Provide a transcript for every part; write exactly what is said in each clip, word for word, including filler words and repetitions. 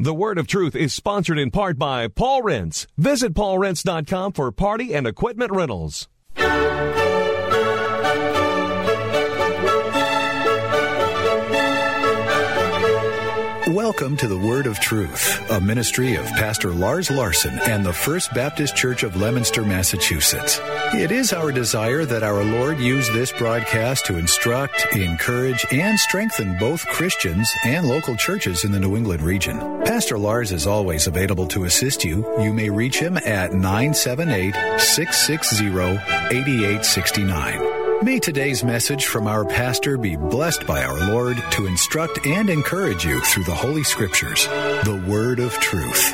The Word of Truth is sponsored in part by Paul Rents. Visit paul rents dot com for party and equipment rentals. Welcome to the Word of Truth, a ministry of Pastor Lars Larson and the First Baptist Church of Leominster, Massachusetts. It is our desire that our Lord use this broadcast to instruct, encourage, and strengthen both Christians and local churches in the New England region. Pastor Lars is always available to assist you. You may reach him at nine seven eight, six six zero, eight eight six nine. May today's message from our pastor be blessed by our Lord to instruct and encourage you through the Holy Scriptures, the Word of Truth.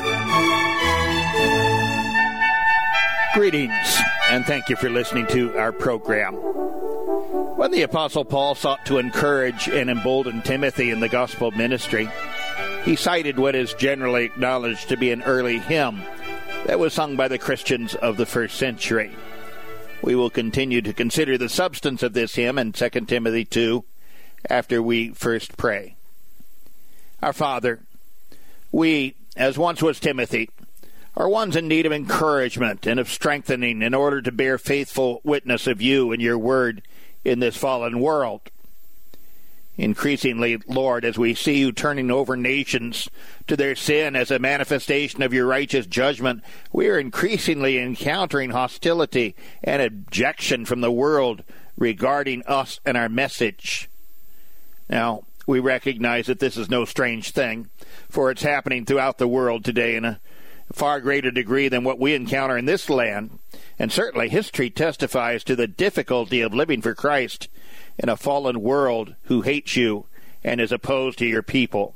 Greetings, and thank you for listening to our program. When the Apostle Paul sought to encourage and embolden Timothy in the gospel ministry, he cited what is generally acknowledged to be an early hymn that was sung by the Christians of the first century. We will continue to consider the substance of this hymn in Second Timothy two after we first pray. Our Father, we, as once was Timothy, are ones in need of encouragement and of strengthening in order to bear faithful witness of you and your word in this fallen world. Increasingly, Lord, as we see you turning over nations to their sin as a manifestation of your righteous judgment, we are increasingly encountering hostility and objection from the world regarding us and our message. Now, we recognize that this is no strange thing, for it's happening throughout the world today in a far greater degree than what we encounter in this land, and certainly history testifies to the difficulty of living for Christ in a fallen world who hates you and is opposed to your people.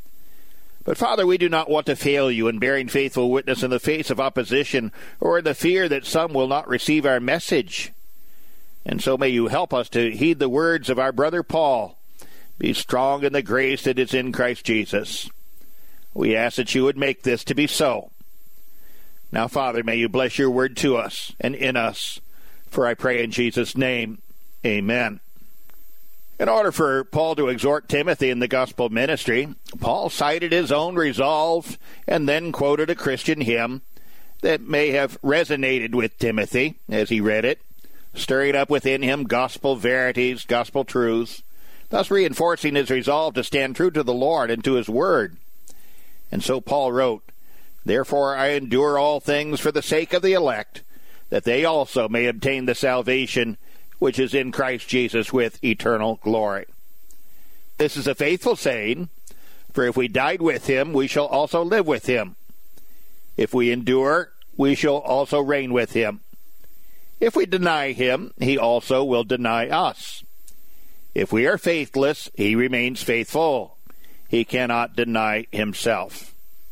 But Father, we do not want to fail you in bearing faithful witness in the face of opposition or in the fear that some will not receive our message. And so may you help us to heed the words of our brother Paul. Be strong in the grace that is in Christ Jesus. We ask that you would make this to be so. Now, Father, may you bless your word to us and in us. For I pray in Jesus' name, amen. In order for Paul to exhort Timothy in the gospel ministry, Paul cited his own resolve and then quoted a Christian hymn that may have resonated with Timothy as he read it, stirring up within him gospel verities, gospel truths, thus reinforcing his resolve to stand true to the Lord and to his word. And so Paul wrote, "Therefore I endure all things for the sake of the elect, that they also may obtain the salvation which is in Christ Jesus with eternal glory." This is a faithful saying, for if we died with him, we shall also live with him. If we endure, we shall also reign with him. If we deny him, he also will deny us. If we are faithless, he remains faithful. He cannot deny himself.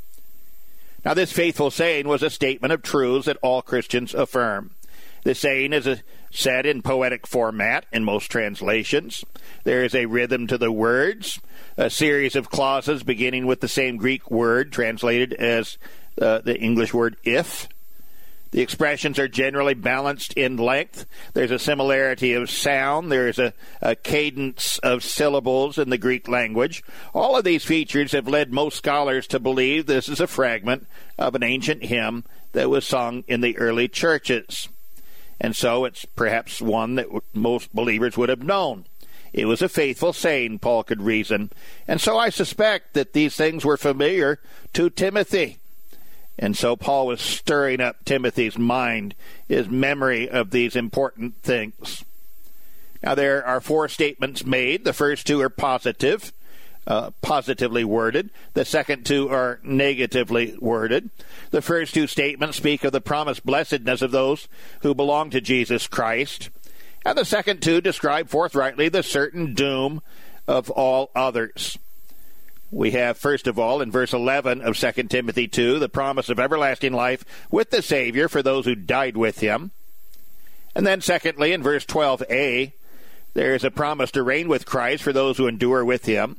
Now, this faithful saying was a statement of truths that all Christians affirm. The saying is a, said in poetic format in most translations. There is a rhythm to the words, a series of clauses beginning with the same Greek word translated as uh, the English word if. The expressions are generally balanced in length. There's a similarity of sound. There's a, a cadence of syllables in the Greek language. All of these features have led most scholars to believe this is a fragment of an ancient hymn that was sung in the early churches. And so it's perhaps one that most believers would have known. It was a faithful saying, Paul could reason. And so I suspect that these things were familiar to Timothy. And so Paul was stirring up Timothy's mind, his memory of these important things. Now there are four statements made. The first two are positive, uh, positively worded. The second two are negatively worded. The first two statements speak of the promised blessedness of those who belong to Jesus Christ. And the second two describe forthrightly the certain doom of all others. We have, first of all, in verse eleven of Second Timothy two, the promise of everlasting life with the Savior for those who died with him. And then secondly, in verse twelve a, there is a promise to reign with Christ for those who endure with him.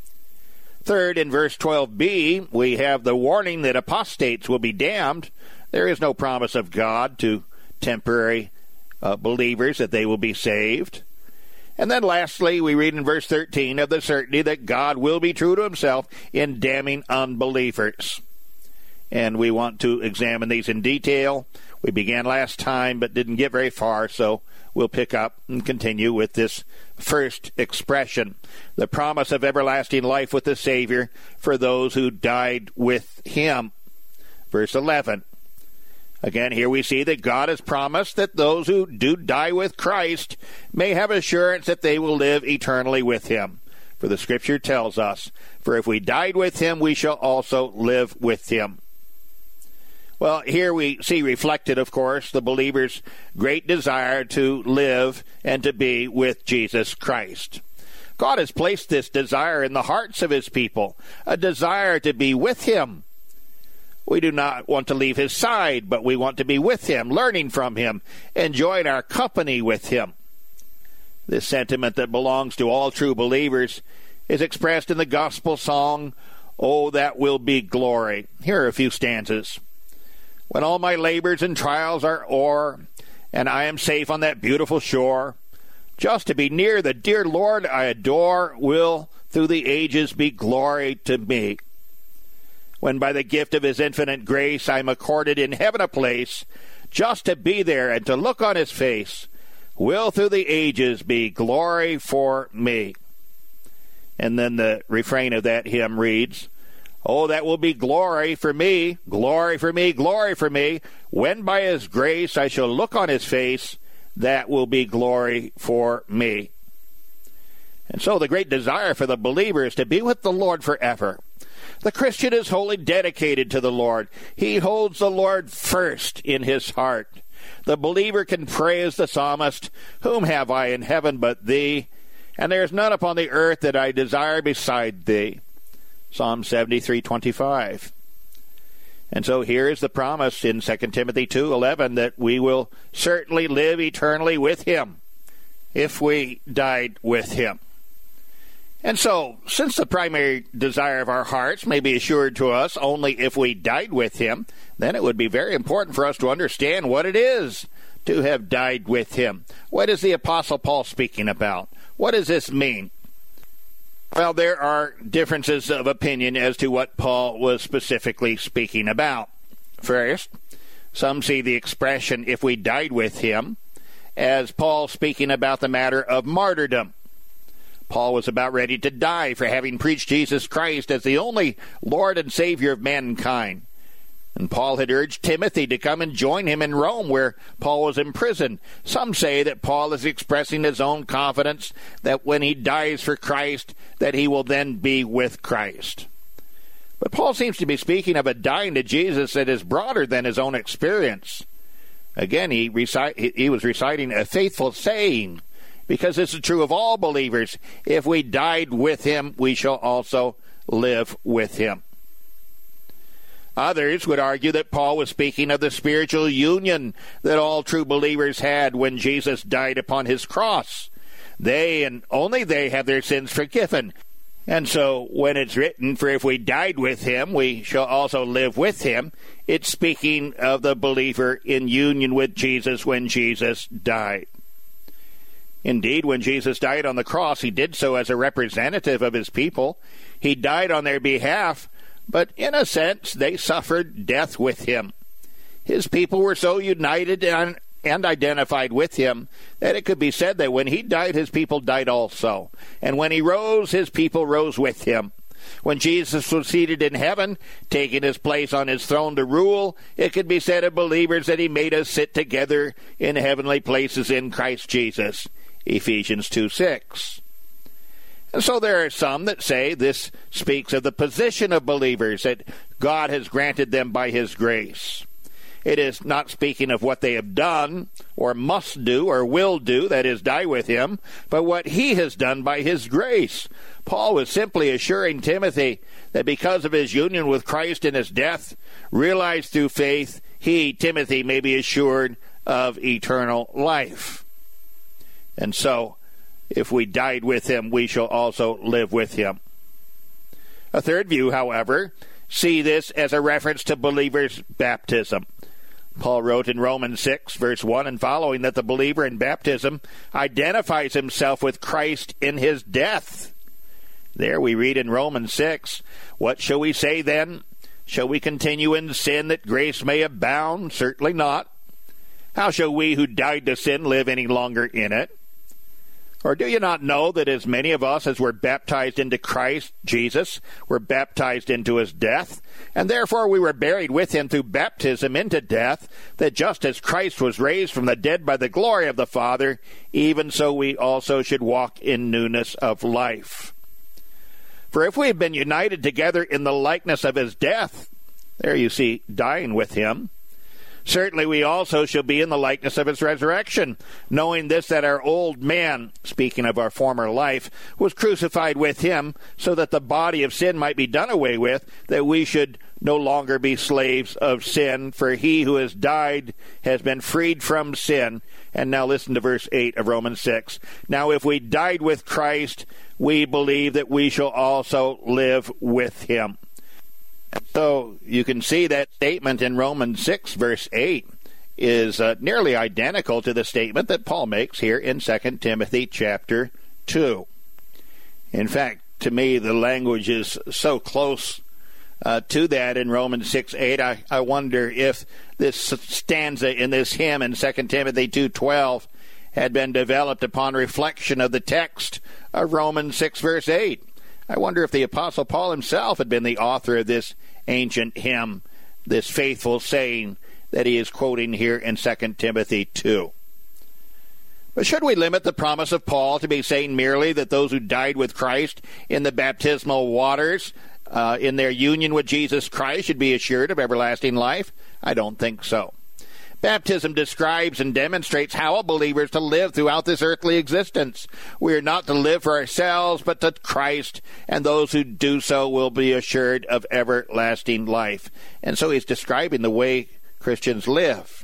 Third, in verse twelve b, we have the warning that apostates will be damned. There is no promise of God to temporary uh, believers that they will be saved. And then lastly, we read in verse thirteen of the certainty that God will be true to himself in damning unbelievers. And we want to examine these in detail. We began last time but didn't get very far, so we'll pick up and continue with this first expression, the promise of everlasting life with the Savior for those who died with him. Verse eleven. Again, here we see that God has promised that those who do die with Christ may have assurance that they will live eternally with him. For the Scripture tells us, for if we died with him, we shall also live with him. Well, here we see reflected, of course, the believer's great desire to live and to be with Jesus Christ. God has placed this desire in the hearts of his people, a desire to be with him. We do not want to leave his side, but we want to be with him, learning from him, enjoying our company with him. This sentiment that belongs to all true believers is expressed in the gospel song, "Oh, that will be glory." Here are a few stanzas. When all my labors and trials are o'er, and I am safe on that beautiful shore, just to be near the dear Lord I adore will through the ages be glory to me. When by the gift of his infinite grace I am accorded in heaven a place, just to be there and to look on his face will through the ages be glory for me. And then the refrain of that hymn reads, "Oh, that will be glory for me, glory for me, glory for me. When by his grace I shall look on his face, that will be glory for me." And so the great desire for the believer is to be with the Lord forever. The Christian is wholly dedicated to the Lord. He holds the Lord first in his heart. The believer can pray as the psalmist, "Whom have I in heaven but thee? And there is none upon the earth that I desire beside thee." Psalm seventy-three twenty-five. And so here is the promise in Second Timothy two eleven that we will certainly live eternally with him if we died with him. And so, since the primary desire of our hearts may be assured to us only if we died with him, then it would be very important for us to understand what it is to have died with him. What is the Apostle Paul speaking about? What does this mean? Well, there are differences of opinion as to what Paul was specifically speaking about. First, some see the expression, "if we died with him," as Paul speaking about the matter of martyrdom. Paul was about ready to die for having preached Jesus Christ as the only Lord and Savior of mankind. And Paul had urged Timothy to come and join him in Rome, where Paul was imprisoned. Some say that Paul is expressing his own confidence that when he dies for Christ, that he will then be with Christ. But Paul seems to be speaking of a dying to Jesus that is broader than his own experience. Again, he, recite, he was reciting a faithful saying, because this is true of all believers. If we died with him, we shall also live with him. Others would argue that Paul was speaking of the spiritual union that all true believers had when Jesus died upon his cross. They and only they have their sins forgiven. And so when it's written, "For if we died with him, we shall also live with him," it's speaking of the believer in union with Jesus when Jesus died. Indeed, when Jesus died on the cross, he did so as a representative of his people. He died on their behalf, but in a sense, they suffered death with him. His people were so united and, and identified with him that it could be said that when he died, his people died also. And when he rose, his people rose with him. When Jesus was seated in heaven, taking his place on his throne to rule, it could be said of believers that he made us sit together in heavenly places in Christ Jesus. Ephesians two six. And so there are some that say this speaks of the position of believers that God has granted them by his grace. It is not speaking of what they have done or must do or will do, that is, die with him, but what he has done by his grace. Paul was simply assuring Timothy that because of his union with Christ in his death, realized through faith, he, Timothy, may be assured of eternal life. And so, if we died with him, we shall also live with him. A third view, however, see this as a reference to believers' baptism. Paul wrote in Romans six, verse one and following, that the believer in baptism identifies himself with Christ in his death. There we read in Romans six, "What shall we say then? Shall we continue in sin that grace may abound? Certainly not. How shall we who died to sin live any longer in it? Or do you not know that as many of us as were baptized into Christ Jesus were baptized into his death? And therefore we were buried with him through baptism into death, that just as Christ was raised from the dead by the glory of the Father, even so we also should walk in newness of life. For if we have been united together in the likeness of his death," there you see, dying with him, "certainly we also shall be in the likeness of his resurrection, knowing this, that our old man," speaking of our former life, "was crucified with him, so that the body of sin might be done away with, that we should no longer be slaves of sin. For he who has died has been freed from sin." And now listen to verse eight of Romans six. "Now if we died with Christ, we believe that we shall also live with him." So you can see that statement in Romans six, verse eight, is uh, nearly identical to the statement that Paul makes here in Second Timothy chapter two. In fact, to me, the language is so close uh, to that in Romans six eight, I, I wonder if this stanza in this hymn in Second Timothy two twelve had been developed upon reflection of the text of Romans six, verse eight. I wonder if the Apostle Paul himself had been the author of this ancient hymn, this faithful saying that he is quoting here in Second Timothy two. But should we limit the promise of Paul to be saying merely that those who died with Christ in the baptismal waters, uh, in their union with Jesus Christ, should be assured of everlasting life? I don't think so. Baptism describes and demonstrates how a believer is to live throughout this earthly existence. We are not to live for ourselves, but to Christ, and those who do so will be assured of everlasting life. And so he's describing the way Christians live.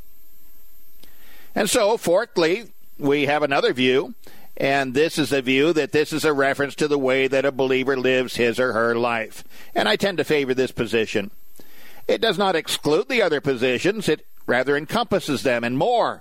And so, fourthly, we have another view, and this is a view that this is a reference to the way that a believer lives his or her life. And I tend to favor this position. It does not exclude the other positions. It rather encompasses them and more.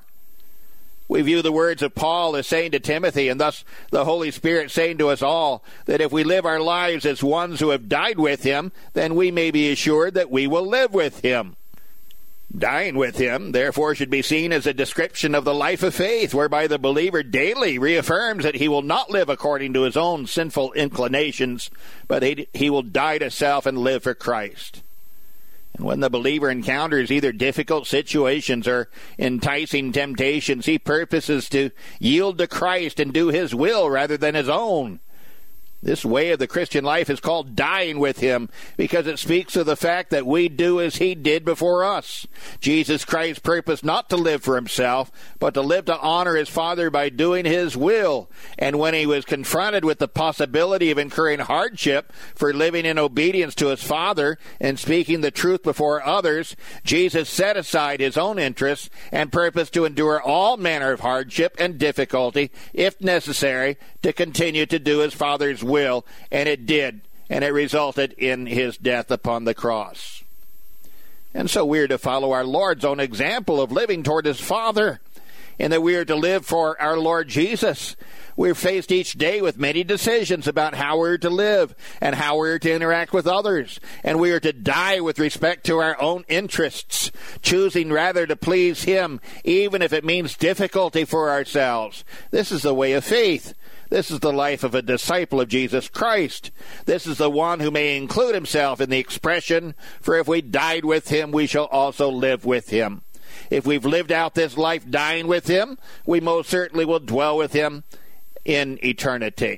We view the words of Paul as saying to Timothy, and thus the Holy Spirit saying to us all, that if we live our lives as ones who have died with him, then we may be assured that we will live with him. Dying with him, therefore, should be seen as a description of the life of faith, whereby the believer daily reaffirms that he will not live according to his own sinful inclinations, but he, he will die to self and live for Christ. And when the believer encounters either difficult situations or enticing temptations, he purposes to yield to Christ and do his will rather than his own. This way of the Christian life is called dying with him because it speaks of the fact that we do as he did before us. Jesus Christ purposed not to live for himself, but to live to honor his Father by doing his will. And when he was confronted with the possibility of incurring hardship for living in obedience to his Father and speaking the truth before others, Jesus set aside his own interests and purposed to endure all manner of hardship and difficulty, if necessary, to continue to do his Father's will. will, and it did, and it resulted in his death upon the cross. And so we are to follow our Lord's own example of living toward his Father, and that we are to live for our Lord Jesus. We're faced each day with many decisions about how we're to live and how we're to interact with others, and we are to die with respect to our own interests, choosing rather to please him, even if it means difficulty for ourselves. This is the way of faith. This is the life of a disciple of Jesus Christ. This is the one who may include himself in the expression, for if we died with him, we shall also live with him. If we've lived out this life dying with him, we most certainly will dwell with him in eternity.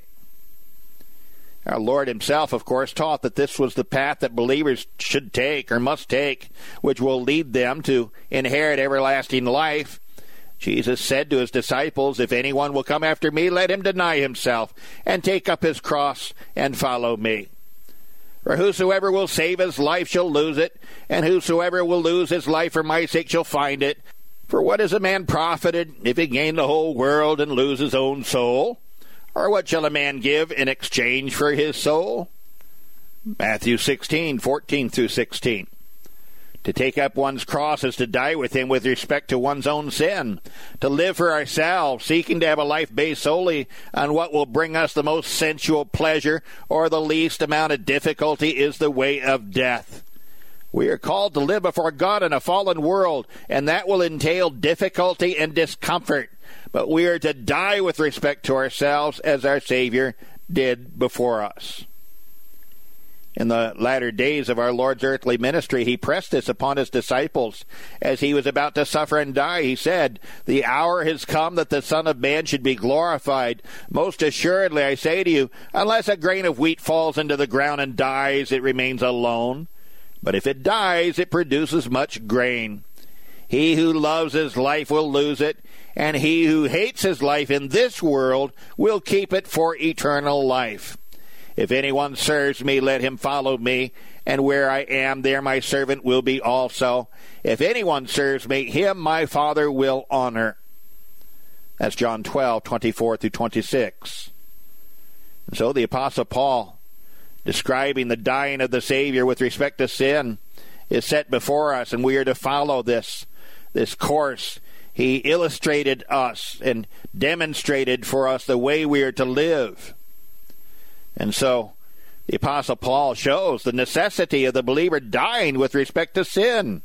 Our Lord himself, of course, taught that this was the path that believers should take or must take, which will lead them to inherit everlasting life. Jesus said to his disciples, "If anyone will come after me, let him deny himself and take up his cross and follow me. For whosoever will save his life shall lose it, and whosoever will lose his life for my sake shall find it. For what is a man profited if he gain the whole world and lose his own soul? Or what shall a man give in exchange for his soul?" Matthew sixteen, fourteen through sixteen. To take up one's cross is to die with him with respect to one's own sin. To live for ourselves, seeking to have a life based solely on what will bring us the most sensual pleasure or the least amount of difficulty, is the way of death. We are called to live before God in a fallen world, and that will entail difficulty and discomfort. But we are to die with respect to ourselves as our Savior did before us. In the latter days of our Lord's earthly ministry, he pressed this upon his disciples. As he was about to suffer and die, he said, "The hour has come that the Son of Man should be glorified. Most assuredly, I say to you, unless a grain of wheat falls into the ground and dies, it remains alone. But if it dies, it produces much grain. He who loves his life will lose it, and he who hates his life in this world will keep it for eternal life. If anyone serves me, let him follow me, and where I am, there my servant will be also. If anyone serves me, him my Father will honor." That's John twelve, twenty-four through twenty-six. And so the Apostle Paul, describing the dying of the Savior with respect to sin, is set before us, and we are to follow this, this course. He illustrated us and demonstrated for us the way we are to live. And so the Apostle Paul shows the necessity of the believer dying with respect to sin.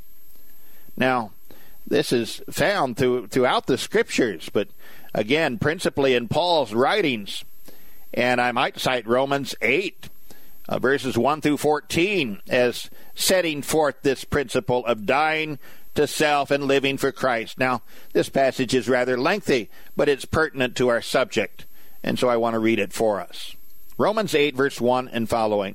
Now, this is found through, throughout the Scriptures, but again, principally in Paul's writings. And I might cite Romans eight, uh, verses one through fourteen, as setting forth this principle of dying to self and living for Christ. Now, this passage is rather lengthy, but it's pertinent to our subject, and so I want to read it for us. Romans eight, verse one and following.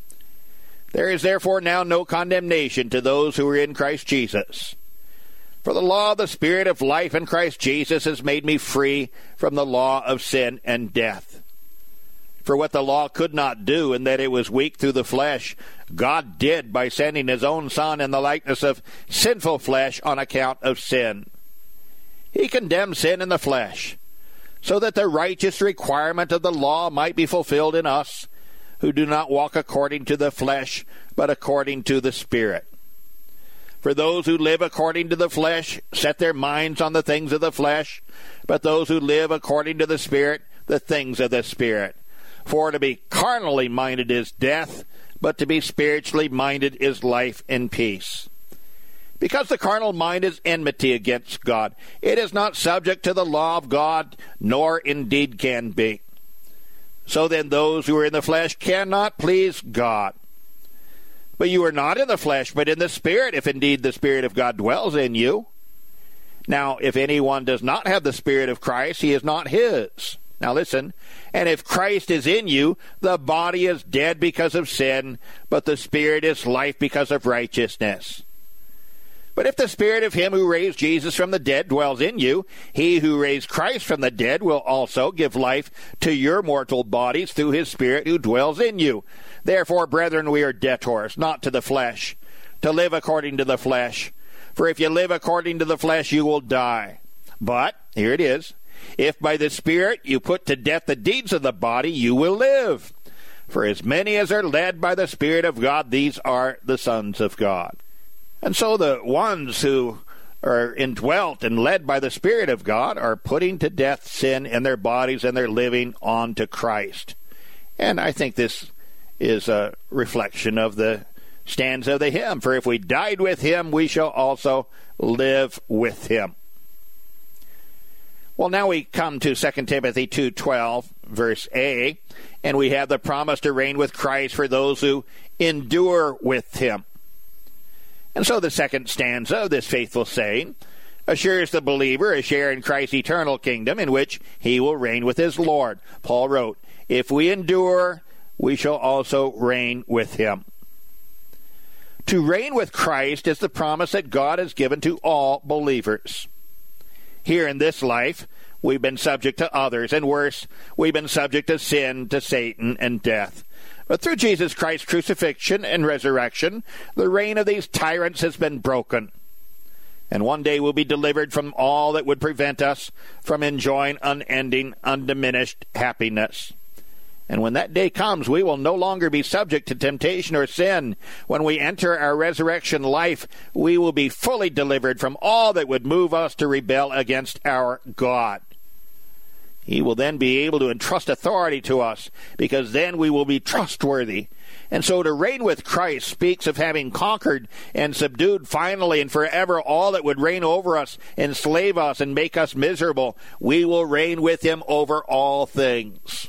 "There is therefore now no condemnation to those who are in Christ Jesus. For the law of the Spirit of life in Christ Jesus has made me free from the law of sin and death. For what the law could not do, in that it was weak through the flesh, God did by sending his own Son in the likeness of sinful flesh on account of sin. He condemned sin in the flesh, so that the righteous requirement of the law might be fulfilled in us, who do not walk according to the flesh, but according to the Spirit. For those who live according to the flesh set their minds on the things of the flesh, but those who live according to the Spirit, the things of the Spirit. For to be carnally minded is death, but to be spiritually minded is life and peace. Because the carnal mind is enmity against God. It is not subject to the law of God, nor indeed can be. So then those who are in the flesh cannot please God. But you are not in the flesh, but in the Spirit, if indeed the Spirit of God dwells in you. Now, if anyone does not have the Spirit of Christ, he is not his. Now listen, and if Christ is in you, the body is dead because of sin, but the Spirit is life because of righteousness. But if the Spirit of him who raised Jesus from the dead dwells in you, he who raised Christ from the dead will also give life to your mortal bodies through his Spirit who dwells in you. Therefore, brethren, we are debtors, not to the flesh, to live according to the flesh. For if you live according to the flesh, you will die. But, here it is, if by the Spirit you put to death the deeds of the body, you will live. For as many as are led by the Spirit of God, these are the sons of God. And so the ones who are indwelt and led by the Spirit of God are putting to death sin in their bodies, and they're living on to Christ. And I think this is a reflection of the stanza of the hymn, for if we died with him, we shall also live with him. Well, now we come to Second Timothy two twelve, verse A, and we have the promise to reign with Christ for those who endure with him. And so the second stanza of this faithful saying assures the believer a share in Christ's eternal kingdom, in which he will reign with his Lord. Paul wrote, "If we endure, we shall also reign with him." To reign with Christ is the promise that God has given to all believers. Here in this life, we've been subject to others, and worse, we've been subject to sin, to Satan, and death. But through Jesus Christ's crucifixion and resurrection, the reign of these tyrants has been broken. And one day we'll be delivered from all that would prevent us from enjoying unending, undiminished happiness. And when that day comes, we will no longer be subject to temptation or sin. When we enter our resurrection life, we will be fully delivered from all that would move us to rebel against our God. He will then be able to entrust authority to us, because then we will be trustworthy. And so to reign with Christ speaks of having conquered and subdued finally and forever all that would reign over us, enslave us, and make us miserable. We will reign with him over all things.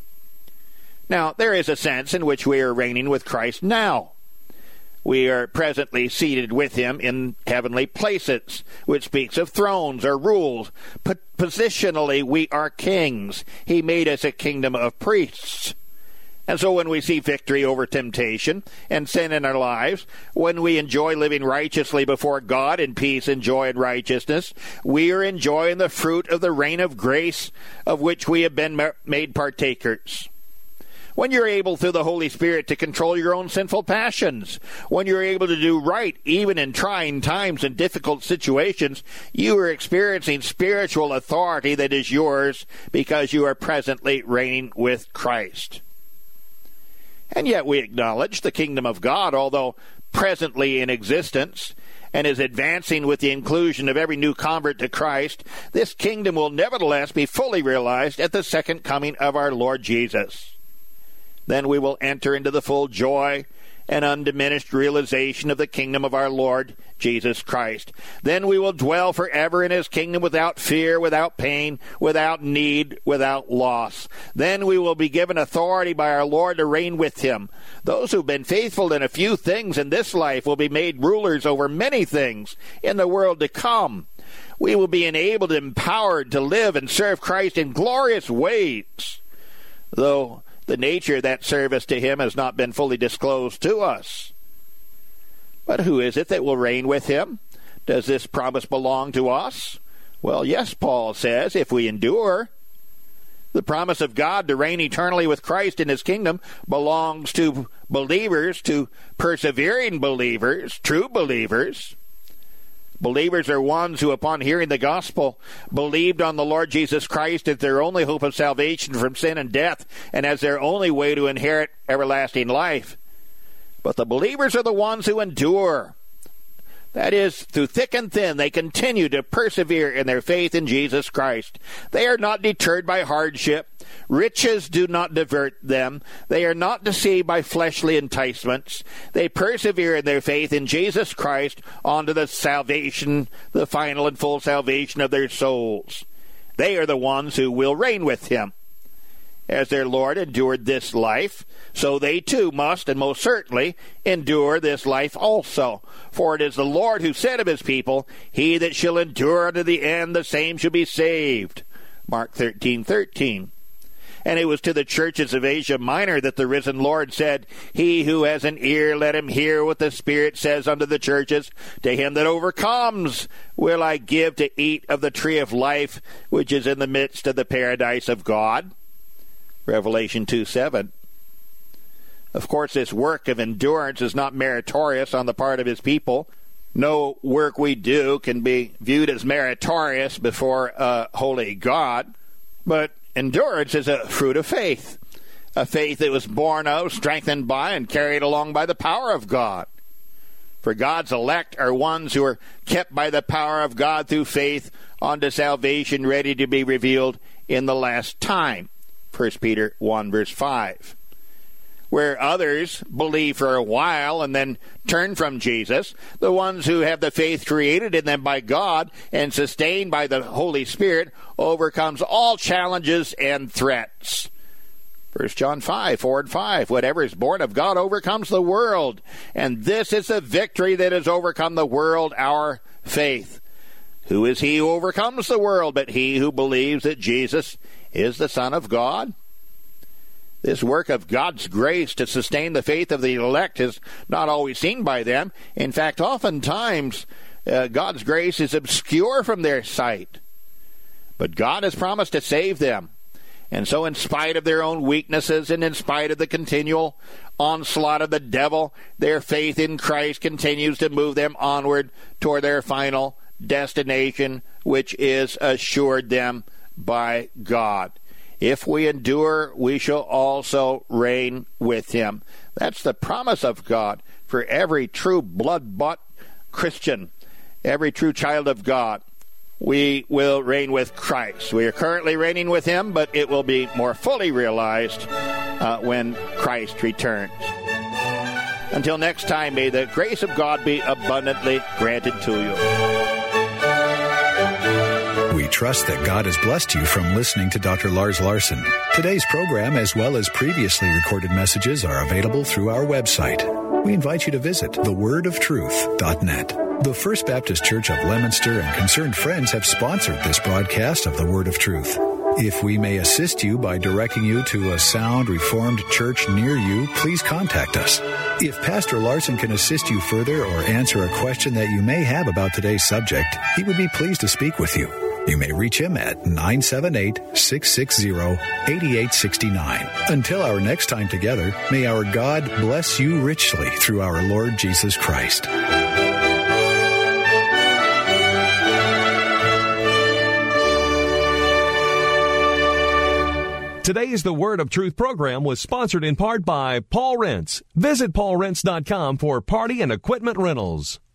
Now, there is a sense in which we are reigning with Christ now. We are presently seated with him in heavenly places, which speaks of thrones or rules. But positionally, we are kings. He made us a kingdom of priests. And so when we see victory over temptation and sin in our lives, when we enjoy living righteously before God in peace and joy and righteousness, we are enjoying the fruit of the reign of grace of which we have been made partakers. When you're able through the Holy Spirit to control your own sinful passions, when you're able to do right even in trying times and difficult situations, you are experiencing spiritual authority that is yours because you are presently reigning with Christ. And yet we acknowledge the kingdom of God, although presently in existence and is advancing with the inclusion of every new convert to Christ, this kingdom will nevertheless be fully realized at the second coming of our Lord Jesus. Then we will enter into the full joy and undiminished realization of the kingdom of our Lord Jesus Christ. Then we will dwell forever in his kingdom without fear, without pain, without need, without loss. Then we will be given authority by our Lord to reign with him. Those who've been faithful in a few things in this life will be made rulers over many things in the world to come. We will be enabled and empowered to live and serve Christ in glorious ways, though the nature of that service to him has not been fully disclosed to us. But who is it that will reign with him? Does this promise belong to us? Well, yes, Paul says, if we endure. The promise of God to reign eternally with Christ in his kingdom belongs to believers, to persevering believers, true believers. Believers are ones who, upon hearing the gospel, believed on the Lord Jesus Christ as their only hope of salvation from sin and death, and as their only way to inherit everlasting life. But the believers are the ones who endure. That is, through thick and thin, they continue to persevere in their faith in Jesus Christ. They are not deterred by hardship. Riches do not divert them. They are not deceived by fleshly enticements. They persevere in their faith in Jesus Christ unto the salvation, the final and full salvation of their souls. They are the ones who will reign with him. As their Lord endured this life, so they too must and most certainly endure this life also. For it is the Lord who said of his people, he that shall endure unto the end, the same shall be saved. Mark thirteen thirteen. And it was to the churches of Asia Minor that the risen Lord said, he who has an ear, let him hear what the Spirit says unto the churches. To him that overcomes will I give to eat of the tree of life, which is in the midst of the paradise of God. Revelation two seven. Of course, this work of endurance is not meritorious on the part of his people. No work we do can be viewed as meritorious before a holy God. But endurance is a fruit of faith, a faith that was born of, strengthened by, and carried along by the power of God. For God's elect are ones who are kept by the power of God through faith unto salvation, ready to be revealed in the last time. First Peter one, verse five. Where others believe for a while and then turn from Jesus, the ones who have the faith created in them by God and sustained by the Holy Spirit overcomes all challenges and threats. First John five, four and five. Whatever is born of God overcomes the world, and this is the victory that has overcome the world, our faith. Who is he who overcomes the world but he who believes that Jesus is the Son of God? This work of God's grace to sustain the faith of the elect is not always seen by them. In fact, oftentimes uh, God's grace is obscure from their sight. But God has promised to save them. And so in spite of their own weaknesses and in spite of the continual onslaught of the devil, their faith in Christ continues to move them onward toward their final destination, which is assured them by God. If we endure, we shall also reign with him. That's the promise of God for every true blood-bought Christian, every true child of God. We will reign with Christ. We are currently reigning with him, but it will be more fully realized uh, when Christ returns. Until next time, may the grace of God be abundantly granted to you. We trust that God has blessed you from listening to Doctor Lars Larson. Today's program, as well as previously recorded messages, are available through our website. We invite you to visit the word of truth dot net. The First Baptist Church of Leominster and concerned friends have sponsored this broadcast of the Word of Truth. If we may assist you by directing you to a sound Reformed church near you, please contact us. If Pastor Larson can assist you further or answer a question that you may have about today's subject, he would be pleased to speak with you. You may reach him at nine seven eight, six six zero, eight eight six nine. Until our next time together, may our God bless you richly through our Lord Jesus Christ. Today's The Word of Truth program was sponsored in part by Paul Rents. Visit paul rents dot com for party and equipment rentals.